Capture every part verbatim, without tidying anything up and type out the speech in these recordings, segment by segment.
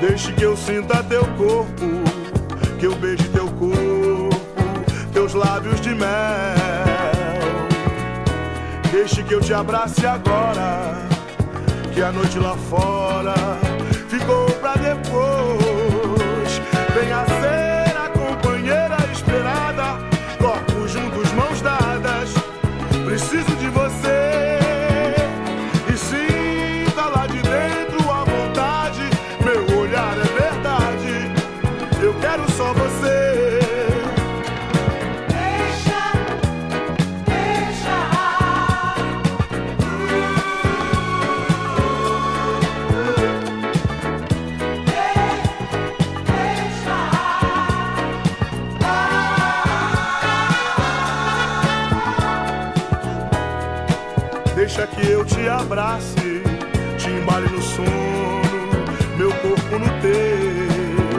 Deixe que eu sinta teu corpo, que eu beije teu corpo, teus lábios de mel. Deixe que eu te abrace agora, que a noite lá fora ficou pra depois. Venha ser a companheira esperada, corpos juntos, mãos dadas. Preciso de você e sinta lá de dentro a vontade. Meu olhar é verdade, eu quero só você. Deixa, deixa. Deixa que eu te abrace, te embale no sono, meu corpo no teu.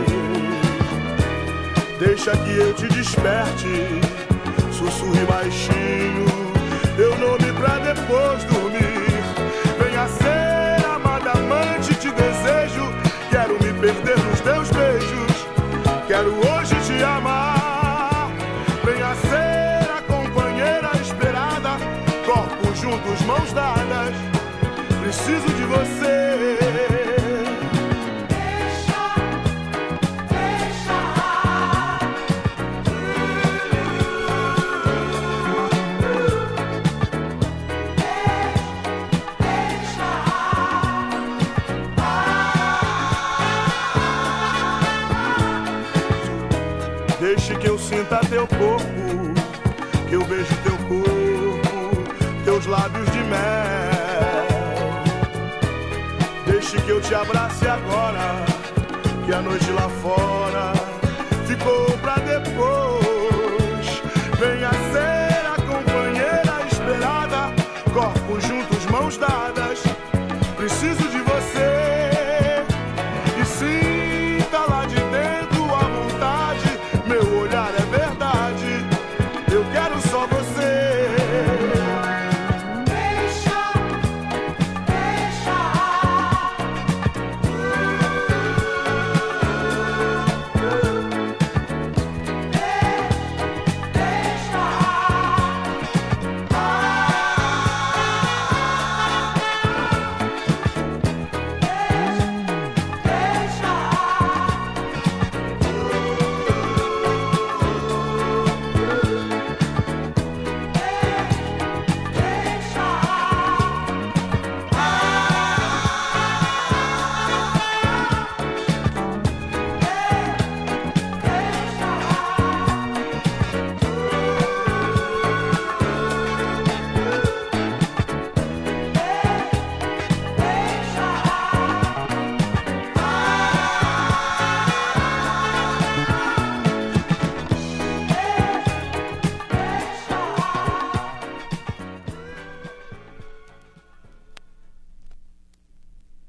Deixa que eu te desperte, sussurre baixinho teu nome pra depois dormir. Venha ser amada amante, te desejo. Quero me perder nos teus beijos, quero hoje te amar. Venha ser a companheira esperada, corpos juntos, mãos dadas. Preciso de você. Deixe que eu sinta teu corpo, que eu vejo teu corpo, teus lábios de mel. Deixe que eu te abrace agora, que a noite lá fora ficou pra depois. Venha ser a companheira esperada, corpos juntos, mãos dadas. Preciso